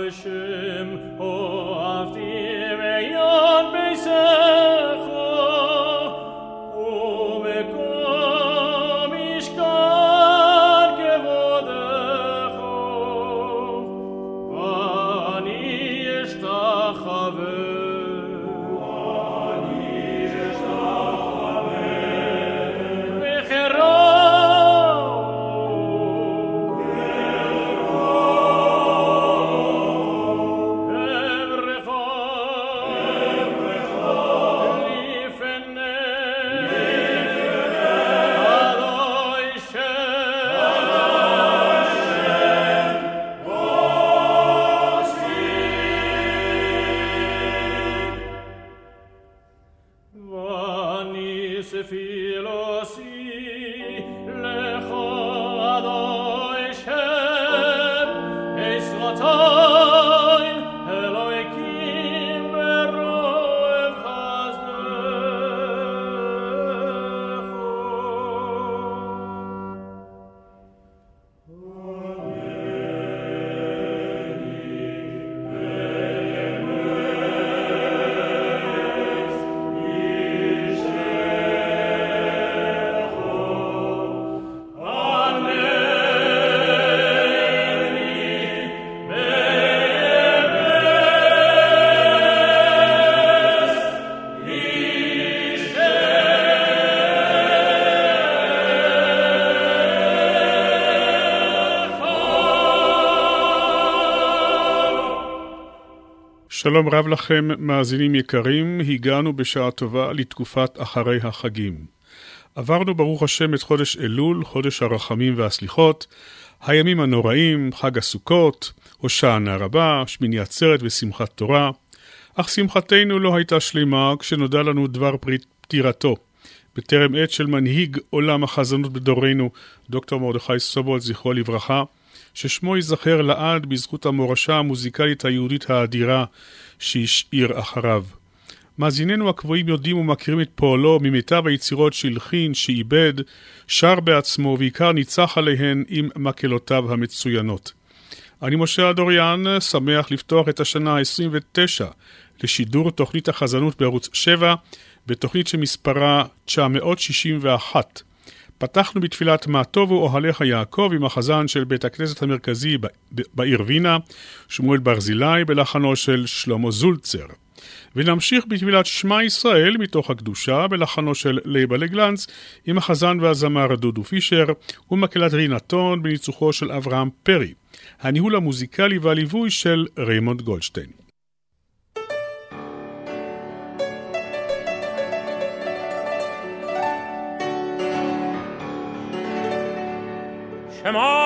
שלום רב לכם מאזינים יקרים, הגענו בשעה טובה לתקופת אחרי החגים. עברנו ברוך השם את חודש אלול, חודש הרחמים והסליחות, הימים הנוראים, חג הסוכות, הושענא רבה, שמיני עצרת ושמחת תורה, אך שמחתנו לא הייתה שלמה כשנודע לנו דבר פטירתו. בטרם עת של מנהיג עולם החזנות בדורנו, דוקטור מרדכי סובול זכרו לברכה, ששמו ייזכר לעד בזכות המורשה המוזיקלית היהודית האדירה שהשאיר אחריו. מאזיננו הקבועים יודעים ומכירים את פועלו ממיטב היצירות שהלחין, שאיבד, שר בעצמו ועיקר ניצח עליהן עם מקלותיו המצוינות. אני משה אדוריאן, שמח לפתוח את השנה ה-29 לשידור תוכנית החזנות בערוץ 7, בתוכנית שמספרה 961. פתחנו בתפילת מה טובו אוהליך יעקב עם החזן של בית הכנסת המרכזי בעיר וינה, שמואל ברזילי, בלחנו של שלמה זולצר. ונמשיך בתפילת שמע ישראל מתוך הקדושה, בלחנו של לייבה לגלנץ, עם החזן והזמר דודו פישר, ומקהלת רינתון בניצוחו של אברהם פרי. הניהול המוזיקלי והליווי של ריימונד גולדשטיין. Shema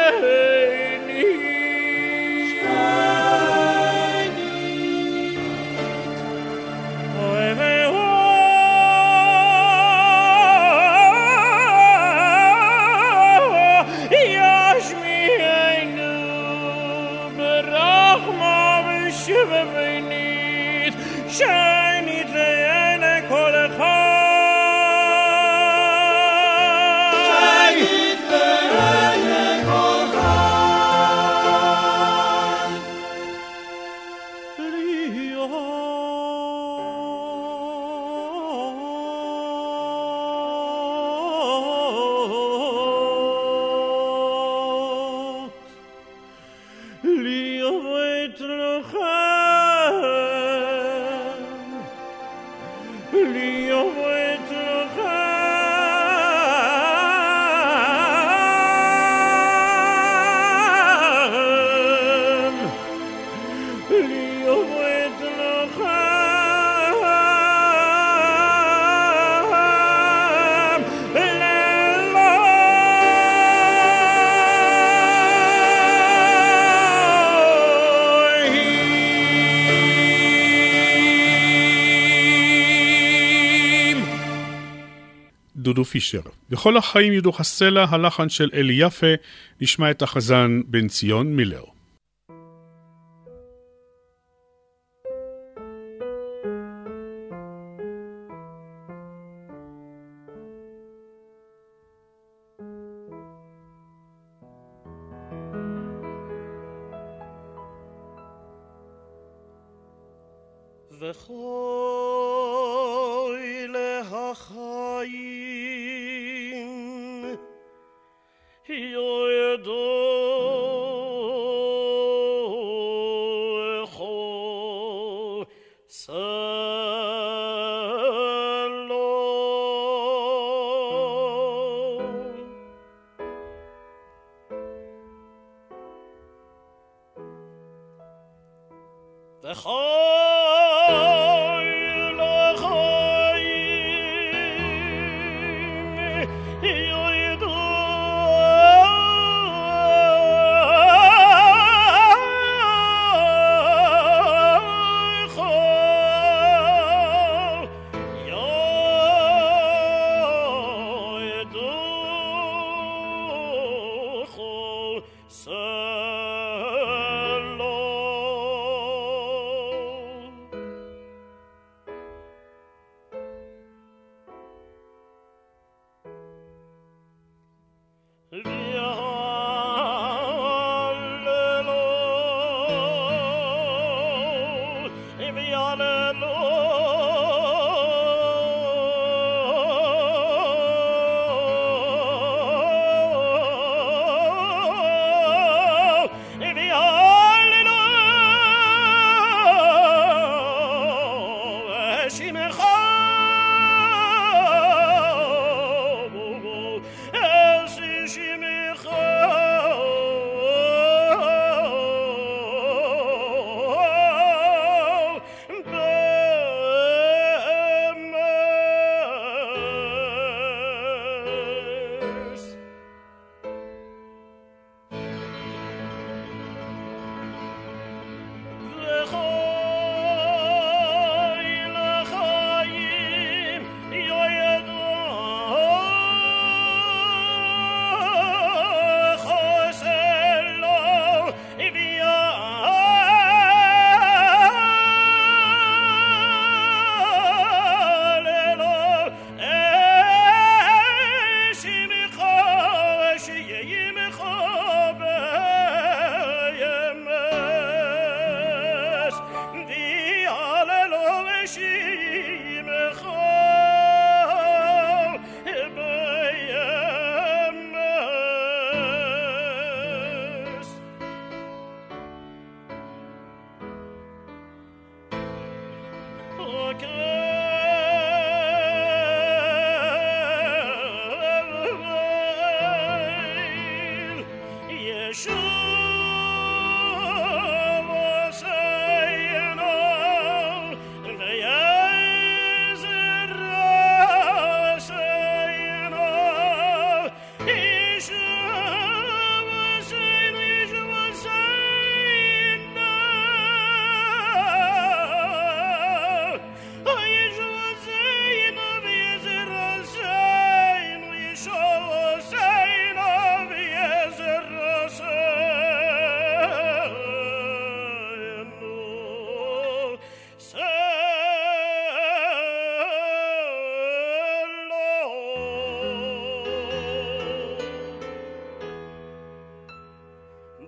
דודו פישר. וכל החיים יודוך הסלע, הלחן של אלי יפה, נשמע את החזן בן ציון מילר.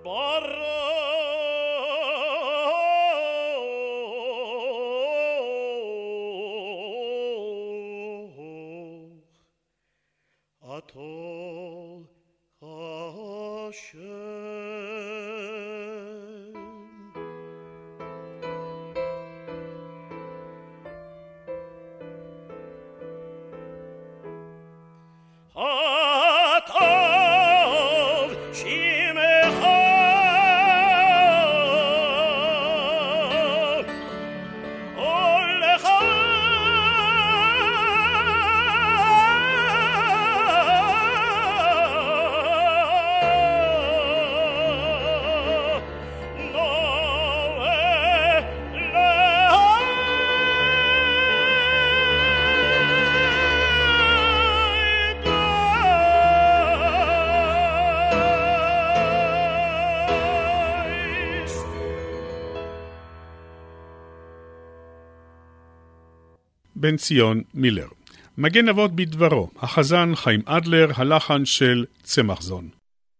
בן ציון מילר. מגן אבות בדברו, החזן חיים אדלר, הלחן של צמח זון.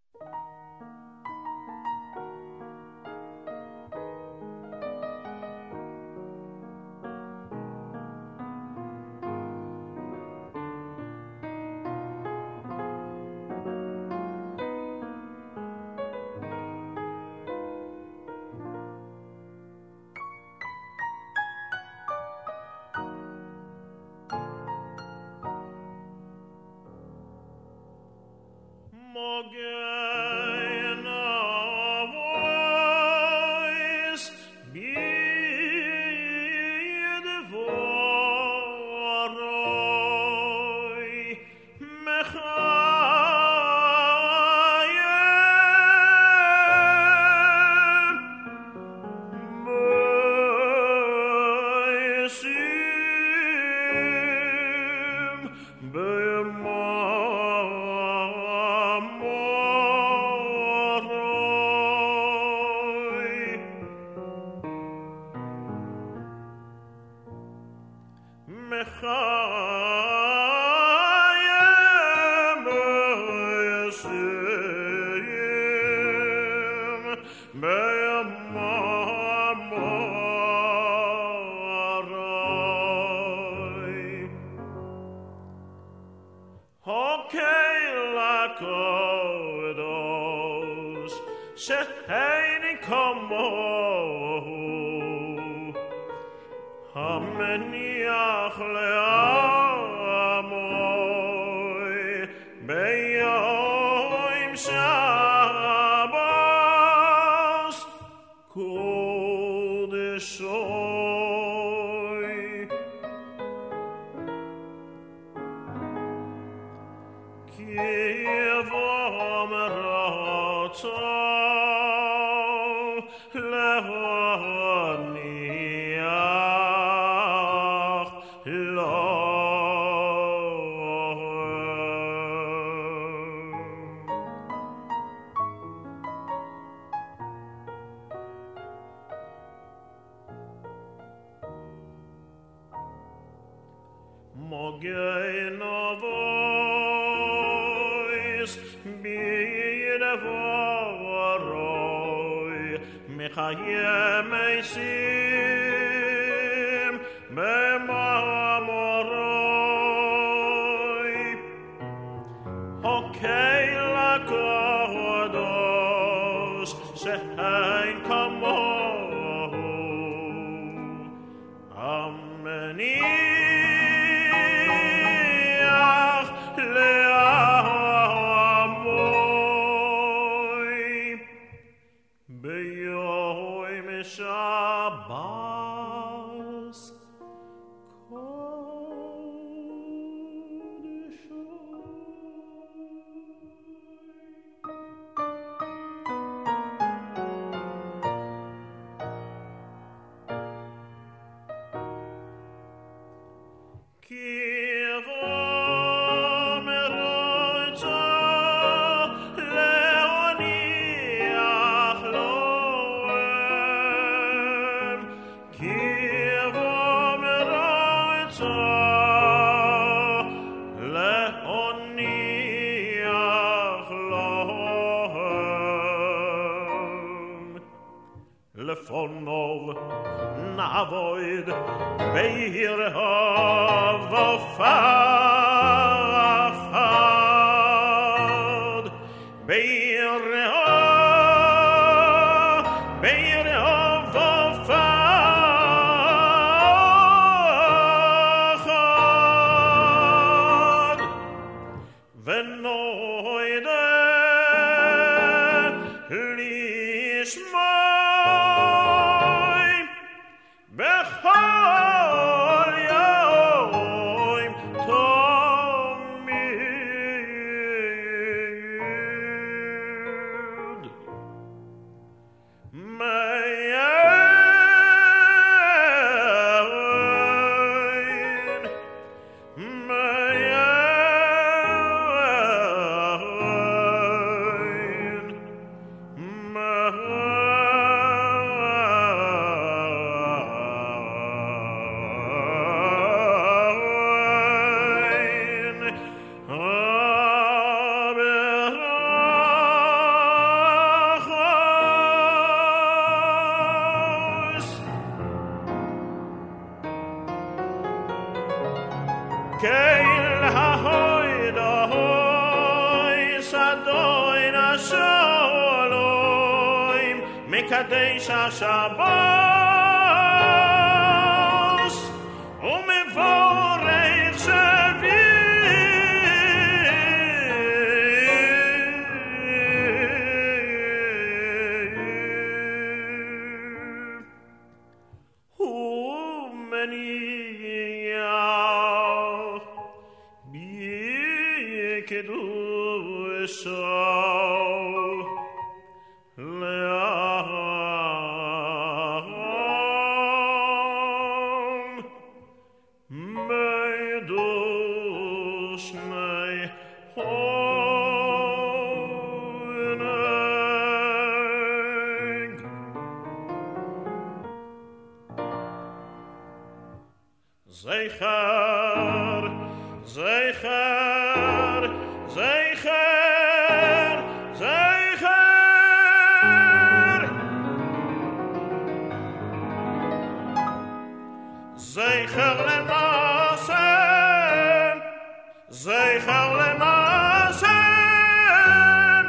Mogen avois bin avoroi mechayem eisim b'mamoroi hokei lakodos she'ein kamohu ameni לפונוב נעבוד בעיר ובפחד בעיר ובפחד ונוידה Keil ha-hoida hoi sadoin ha-sholoim Mekadesh ha-Shabbos umevorech Shevim Umeniach Kedusha le'am medush nei hoineg Zeicher Zeicher Zeicher Zeicher Zeicher lemasem Zeicher lemasem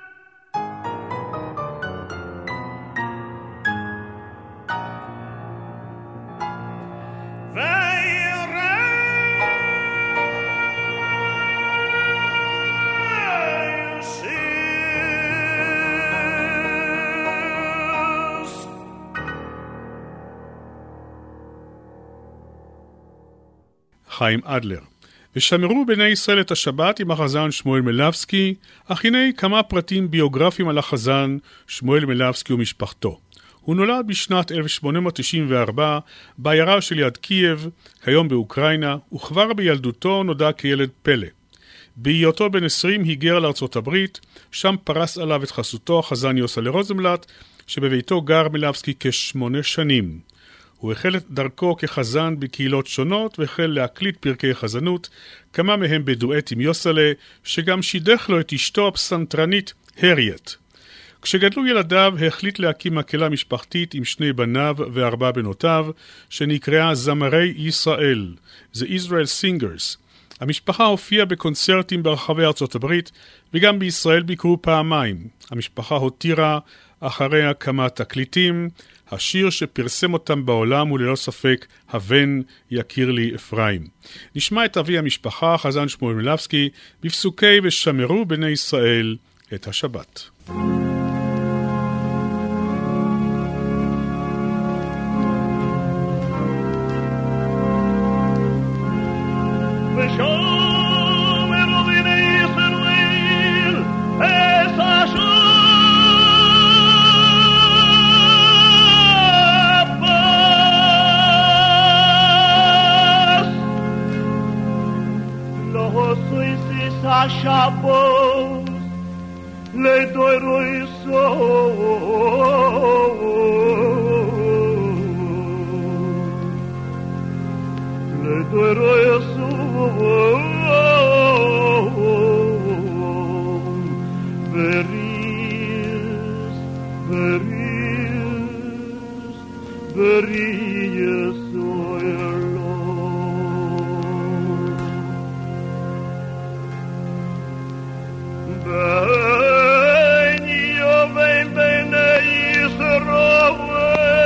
חיים אדלר. ושמרו בני ישראל את השבת עם החזן שמואל מלבסקי, אך הנה כמה פרטים ביוגרפיים על החזן שמואל מלבסקי ומשפחתו. הוא נולד בשנת 1894 בעיירה של יד קייב, היום באוקראינה, וכבר בילדותו נודע כילד פלא. בהיותו בן 20 היגר לארצות הברית, שם פרס עליו את חסותו החזן יוסלה רוזנבלט, שבביתו גר מלבסקי כ8 שנים. הוא החל את דרכו כחזן בקהילות שונות והחל להקליט פרקי חזנות, כמה מהם בדואט עם יוסלה, שגם שידך לו את אשתו הפסנתרנית הריאט. כשגדלו ילדיו החליט להקים מקהלה משפחתית עם 2 בניו ו4 בנותיו, שנקראה זמרי ישראל, The Israel Singers. המשפחה הופיעה בקונצרטים ברחבי ארצות הברית, וגם בישראל ביקרו פעמיים. המשפחה הותירה אחריה כמה תקליטים, השיר שפרסם אותם בעולם הוא ללא ספק הבן יכיר לי אפרים. נשמע את אבי המשפחה, חזן שמואל מלבסקי, בפסוקי ושמרו בני ישראל את השבת. Shabbos le doiroi so le doiroi so veris Berie soilo Beni io ven bene Israel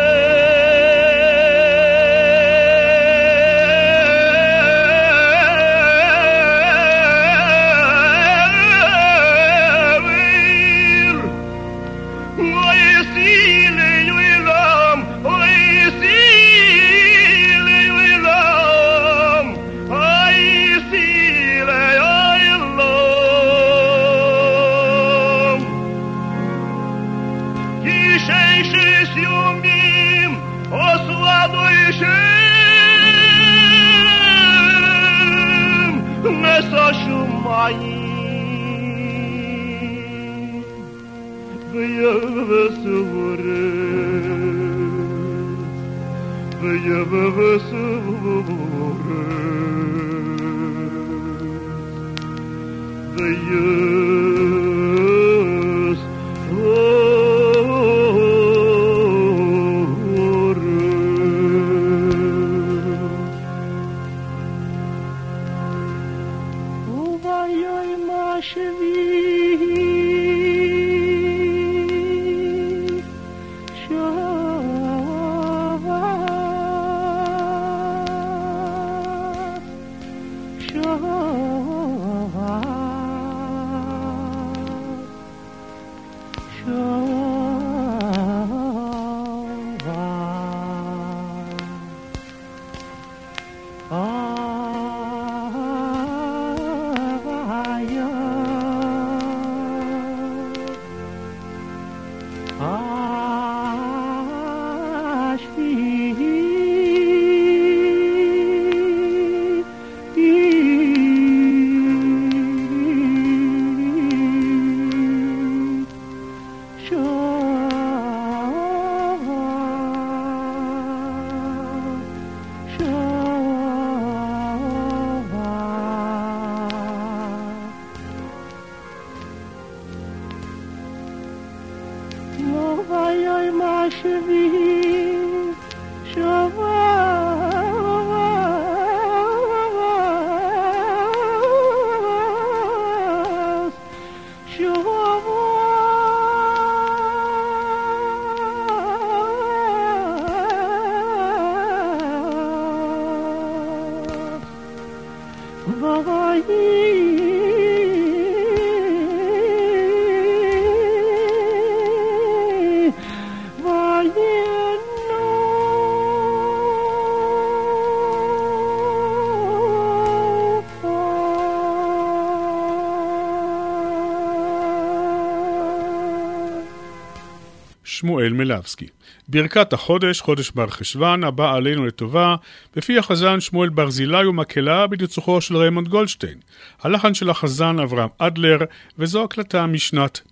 שמואל מלבסקי. ברכת החודש, חודש בר חשוון, הבא עלינו לטובה, בפי החזן שמואל ברזילי ומקהלה בניצוחו של ריימונד גולדשטיין. הלחן של החזן אברהם אדלר, וזו הקלטה משנת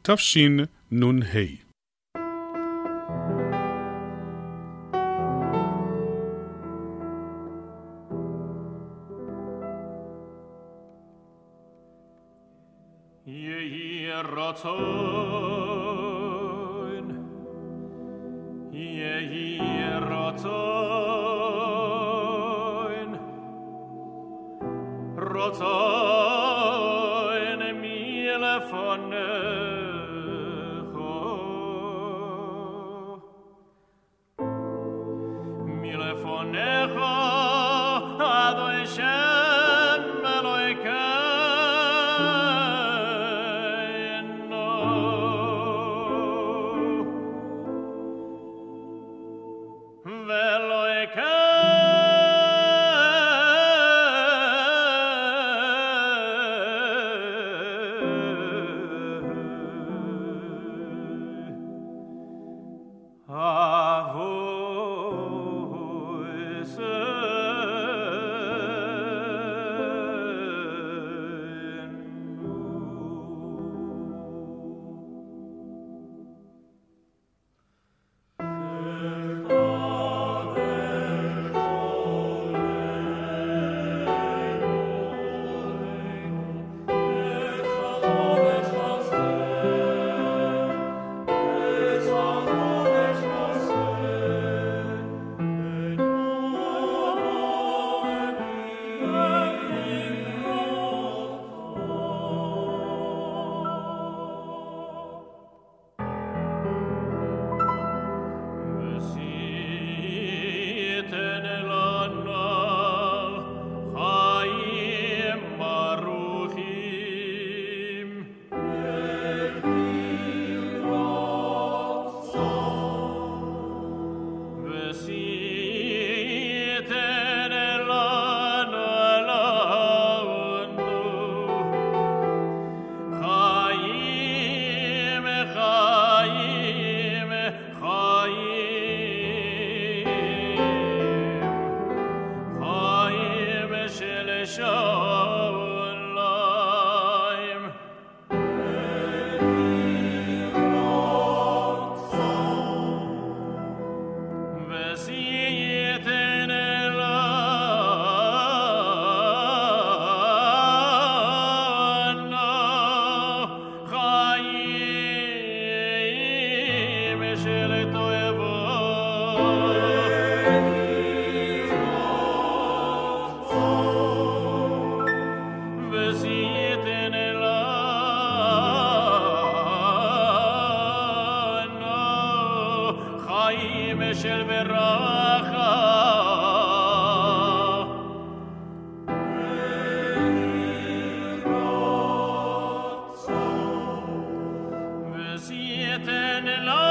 תשנ"ה. יהי רצון רצון מלפניך אדוני שם אלוהינו ואלוהינו חיים של ברכה וזייתן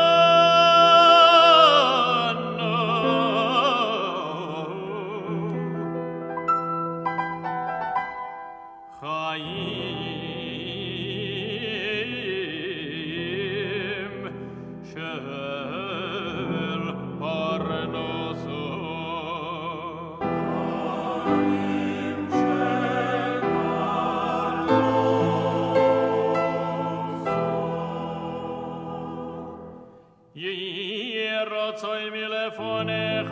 יהי רצוי מלפניך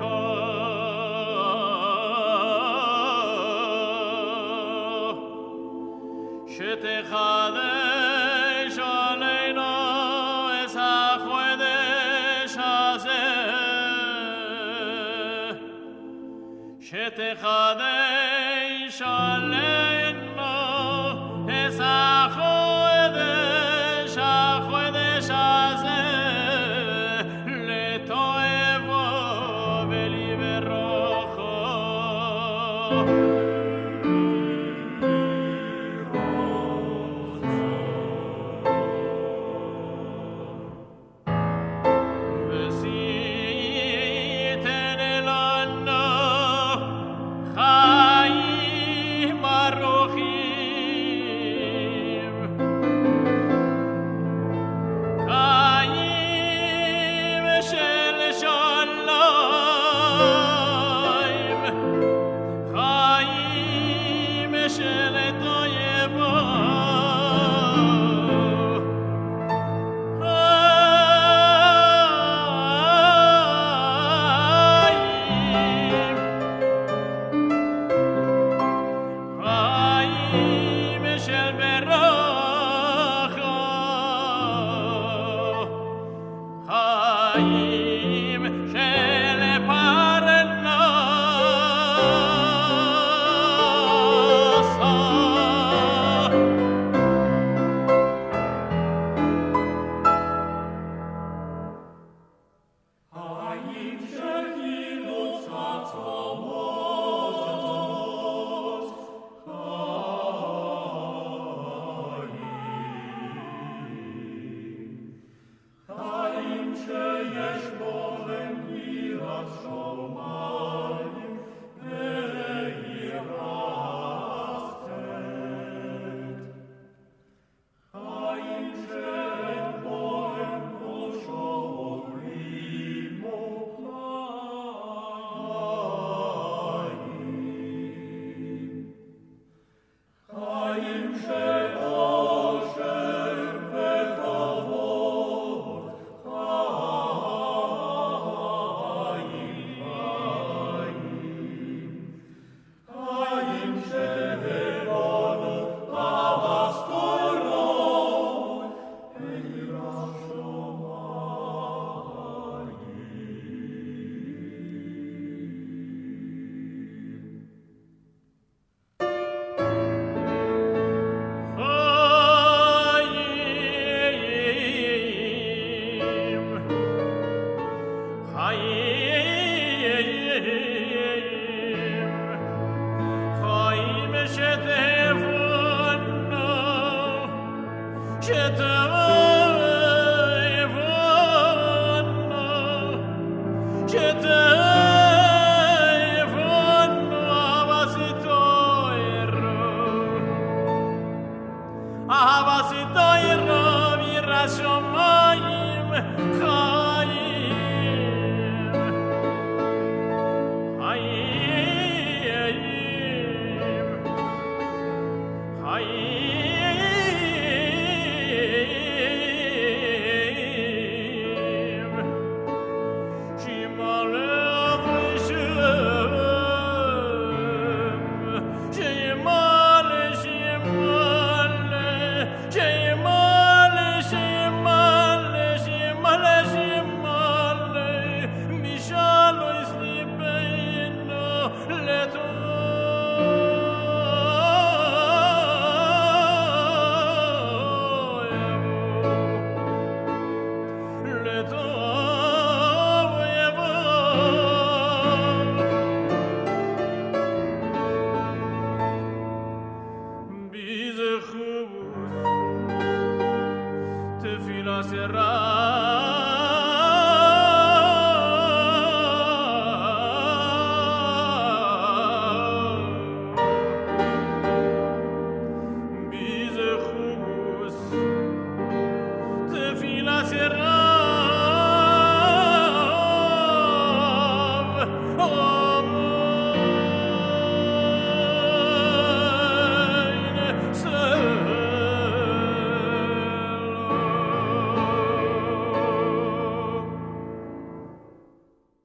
שתחדש עלינו את החודש הזה שתחדש עלינו את החודש הזה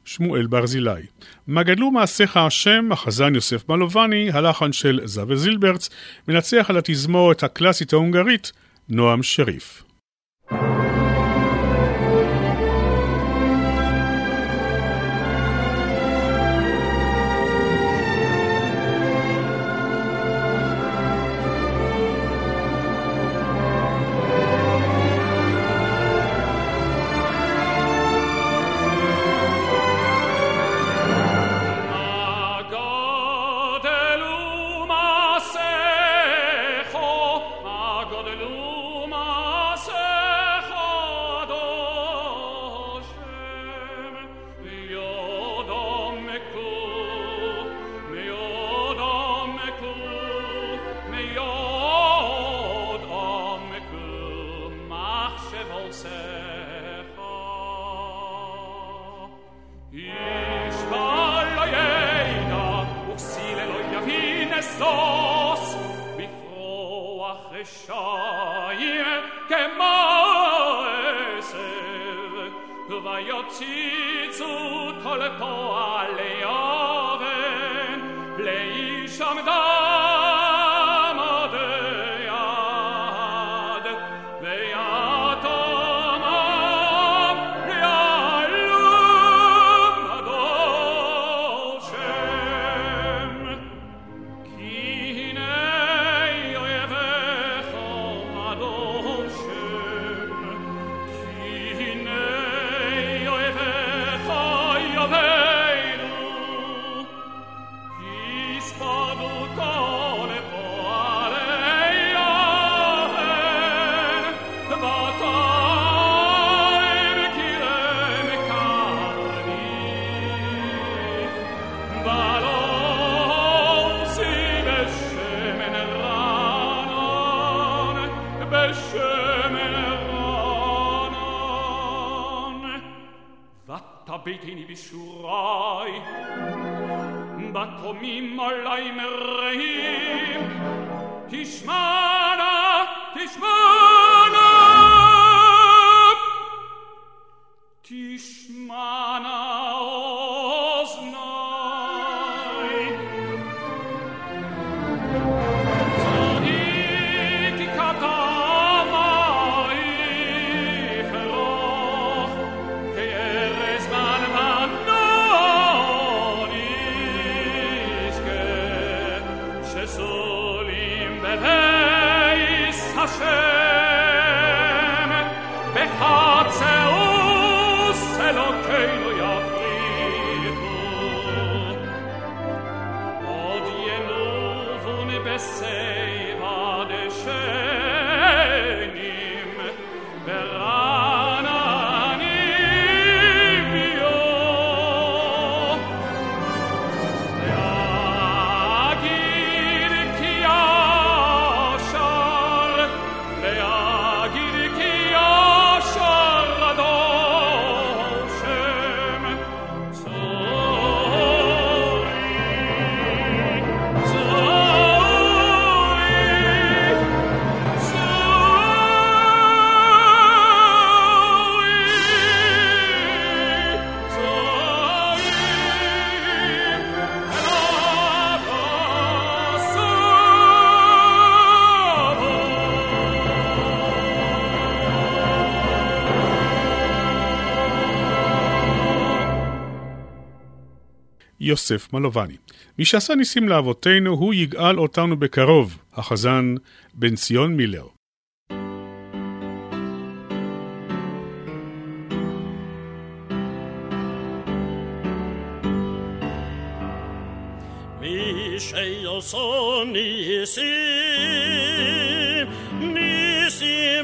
שמואל ברזילי. מה גדלו מעשיך השם, החזן יוסף מלובני, הלחן של זווה זילברץ, מנצח על התזמורת הקלאסית ההונגרית, נועם שריף. ביתיני בשורי בתומים עלי מרעים תשמענה תשמענה תשמענה אוזני צדיק כתמי פרוך כארז בנבנון יזכה שסולים בבייס השם בחצאוס אלוקינו יפריחו עוד ינובון בשיבה דשנים ורעננים יום להגיד כי ישר להגיד כי ישר אדון שם צורי יוסף מלובני. מי שעשה ניסים לאבותינו, הוא יגאל אותנו בקרוב, החזן בן ציון מילר. מי שעשה ניסים, ניסים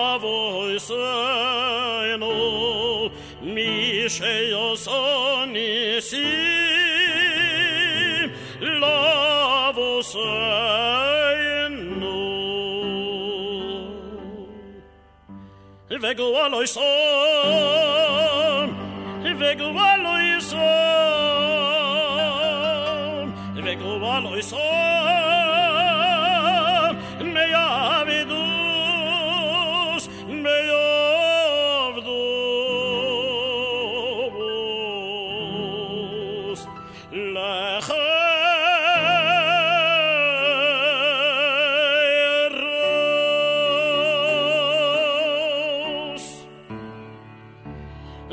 לאבותינו, מי שעשה ניסים לאבותינו, וגואלו יסום, וגואלו יסום, וגואלו יסום, מייעבדוס, מייעבדו.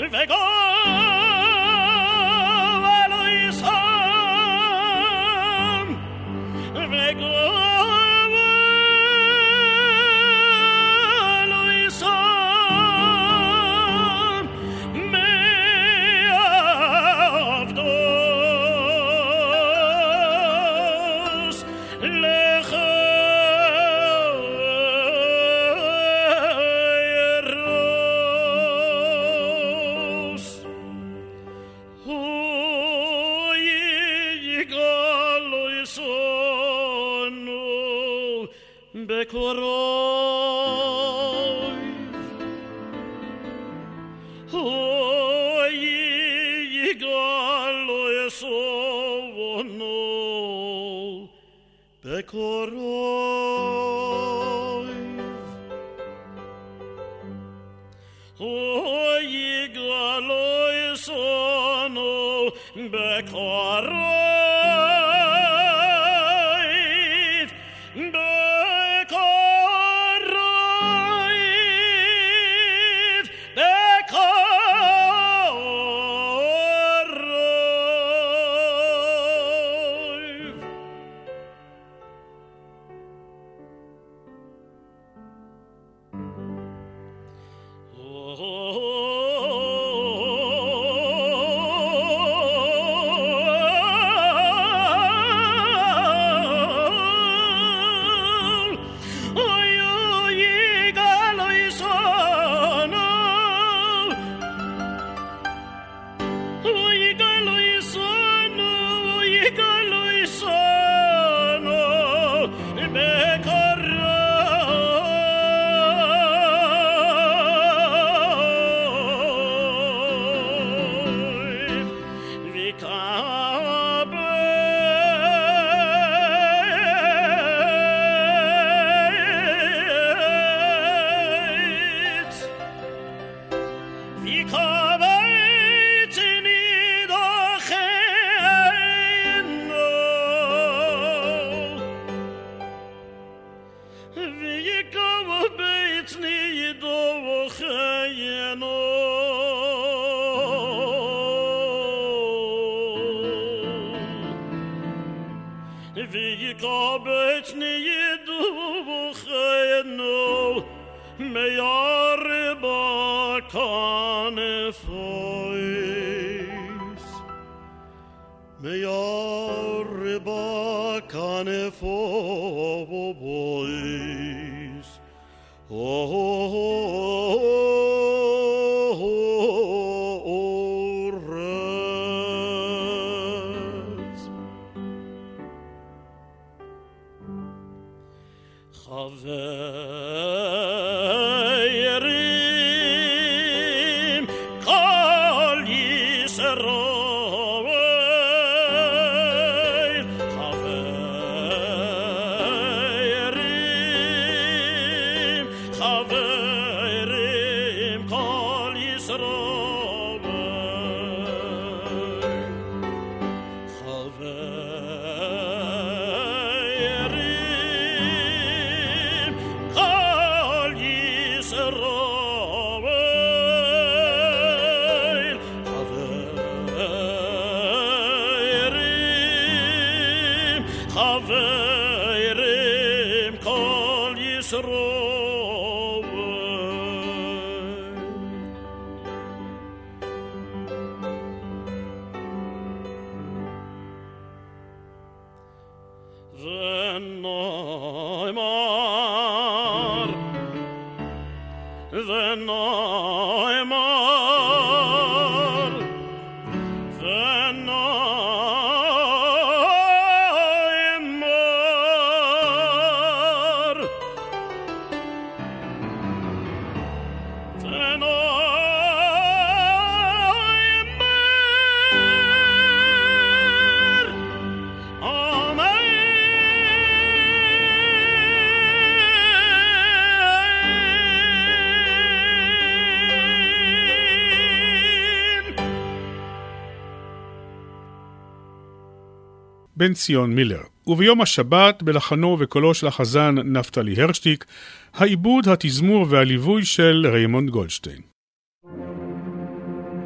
בן ציון מילר. וביום השבת, בלחנו וקולו של החזן נפתלי הרשטיק, העיבוד, התזמור והליווי של ריימונד גולדשטיין.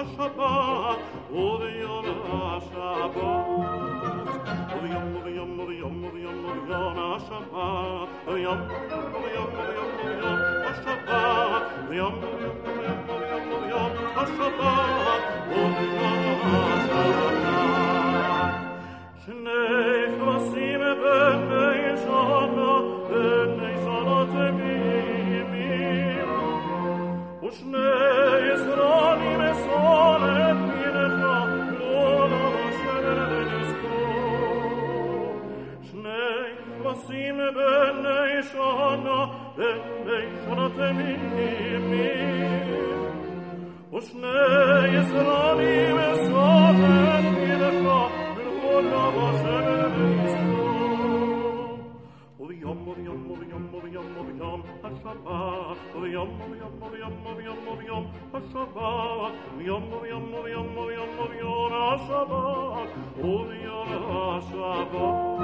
השבת, וביום השבת. וביום השבת, וביום השבת, וביום השבת, שני כבשים בני שנה, בני שנה תמימים, ושני זרעים מסורת מנך, לא נשאר לזכור. שני כבשים בני שנה, בני שנה תמימים, ושני זרעים מסורת מנך, לא נשאר לזכור. וביום השבת, וביום השבת, וביום השבת, וביום השבת,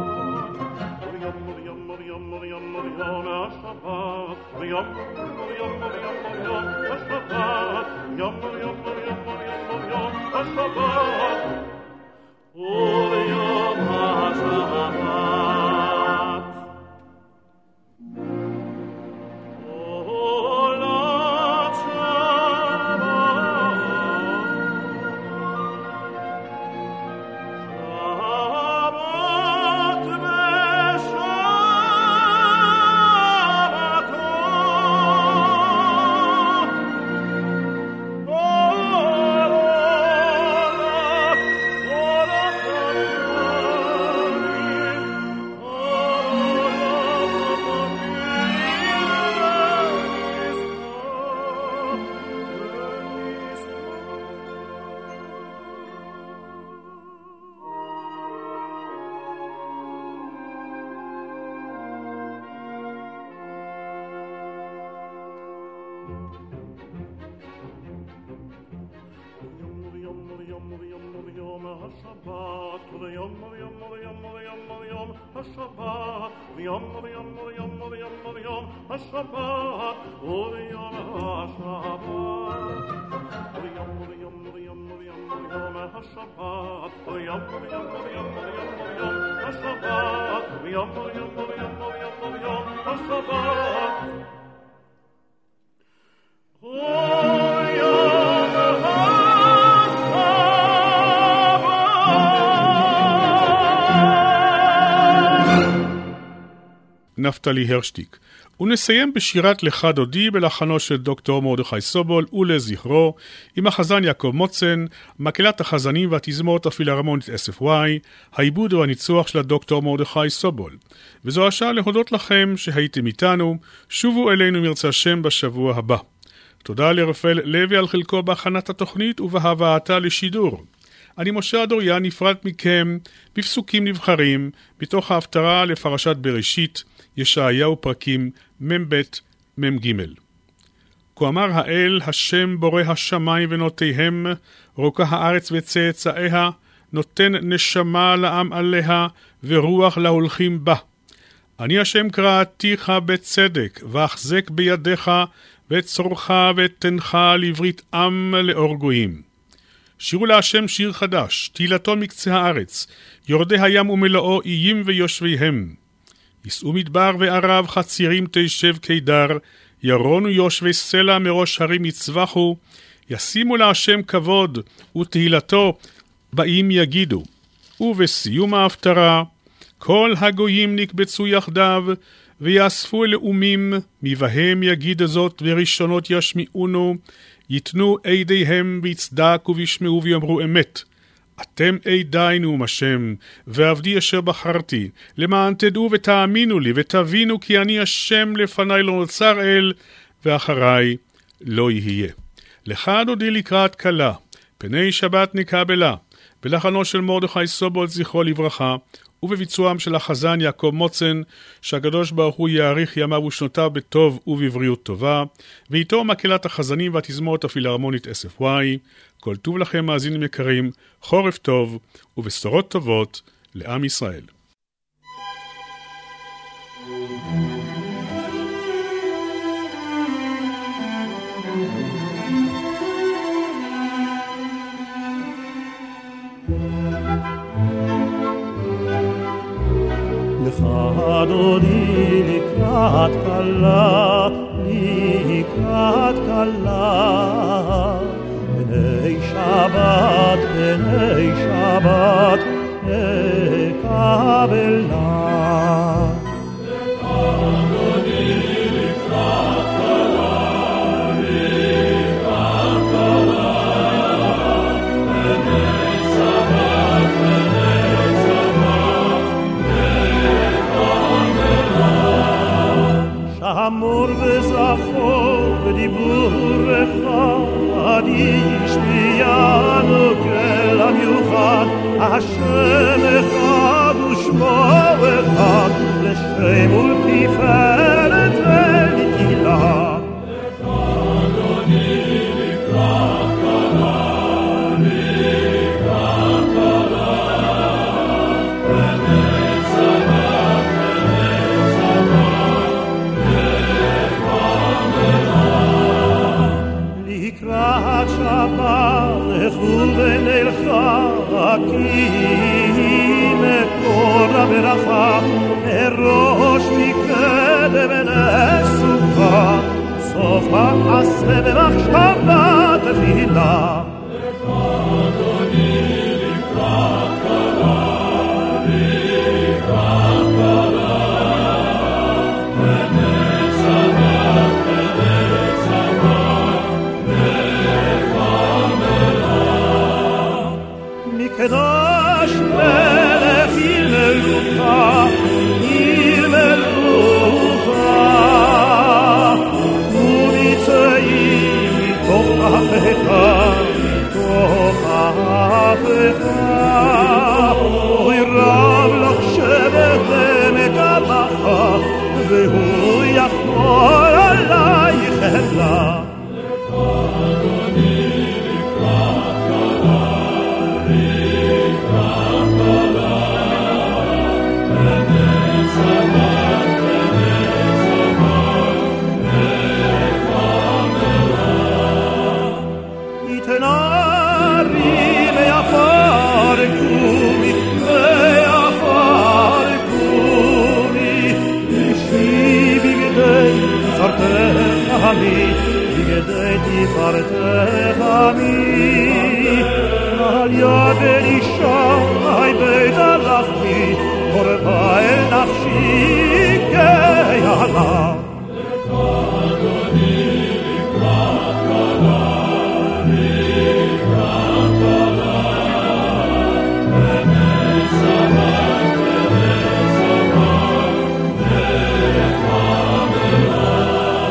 נפתלי הרשטיק. ונסיים בשירת לך דודי בלחנו של דוקטור מרדכי סובול ולזכרו עם החזן יעקב מוצן, מקהלת החזנים והתזמורת הפילהרמונית SFY, העיבוד והניצוח של הדוקטור מרדכי סובול. וזו השעה להודות לכם שהייתם איתנו, שובו אלינו מרצה השם בשבוע הבא. תודה לרפאל לוי על חלקו בהכנת התוכנית ובהבאתה לשידור. אני משה אדוריה נפרד מכם בפסוקים נבחרים מתוך ההפטרה לפרשת בראשית, ישעיהו פרקים מ"ב מ"ג. כה אמר האל, השם בורא השמיים ונותיהם, רוקה הארץ וצאצאיה, נותן נשמה לעם עליה ורוח להולכים בה. אני השם קראתיך בצדק, ואחזק בידיך וצורך ותנך לברית עם לאור גויים. שירו להשם שיר חדש, תהילתו מקצה הארץ, יורדי הים ומלואו איים ויושביהם. יישאו מדבר וערב חצירים תשב קידר, ירונו יושבי סלע מראש הרים יצבחו, ישימו להשם כבוד ותהילתו באים יגידו. ובסיום ההפטרה, כל הגויים נקבצו יחדיו, ויאספו לאומים, מבהם יגיד זאת וראשונות ישמיעונו, יתנו עדיהם ויצדקו וישמעו ויאמרו אמת. אתם עדיי נאום השם, ועבדי אשר בחרתי, למען תדעו ותאמינו לי, ותבינו כי אני השם לפני לא נוצר אל, ואחריי לא יהיה. לך דודי לקראת קלה, פני שבת נקבלה, בלחנו של מרדכי סובול זכרו לברכה, ובביצועם של החזן יעקב מוצן, שהקדוש ברוך הוא יאריך ימיו ושנותיו בטוב ובבריאות טובה, ואיתו מקהלת החזנים והתזמורת הפילהרמונית SFY. כל טוב לכם מאזינים יקרים, חורף טוב ובשורות טובות לעם ישראל. דודי לקראת קלה, לקראת קלה. בני שבת, בני שבת, נקבלה. אמור וזכור בדיבורך עד ישמיענו כל המיוחד השם אחד ושמו אחד לשם ולתפארת ולתהילה. לך אדוני לקראת קלה, לקראת קלה, בני שבת, בני שבת לקראת שבת לכו ונלכה כי מקור הברכה מראש מקדם נסוכה סוף מעשה במחשבה תפילה. לך אדוני לקראת קלה, לקראת קלה, בני שבת, בני שבת מקדש מלך ילמלוך, ילמלוך, ומצאים מתוך אפיך, מתוך אפיך. אוי רב לך שבט במקדשך, והוא יחמול עלייך חמלה. לך אדוני לקראת קלה, לקראת קלה, בני שבת, בני שבת, נקבלה. יתנערי מעפר קומי, מעפר קומי, אישי בגדי תפארתך עמי, בגדי תפארתך עמי. על יד אלישע בית הלכתי, קורבה אל נפשי כיעלה. לך אדוני לקראת קלה, לקראת קלה, בני שבת, בני שבת, נקבלה.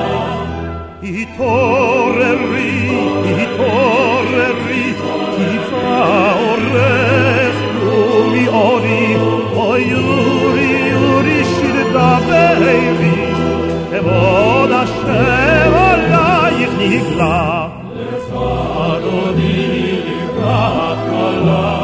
התעוררי, התעוררי, תפארך קומי אורי, אוי יורי יורי שתדברי, כבוד השם עלייך נגלה. לך אדוני לקראת קלה,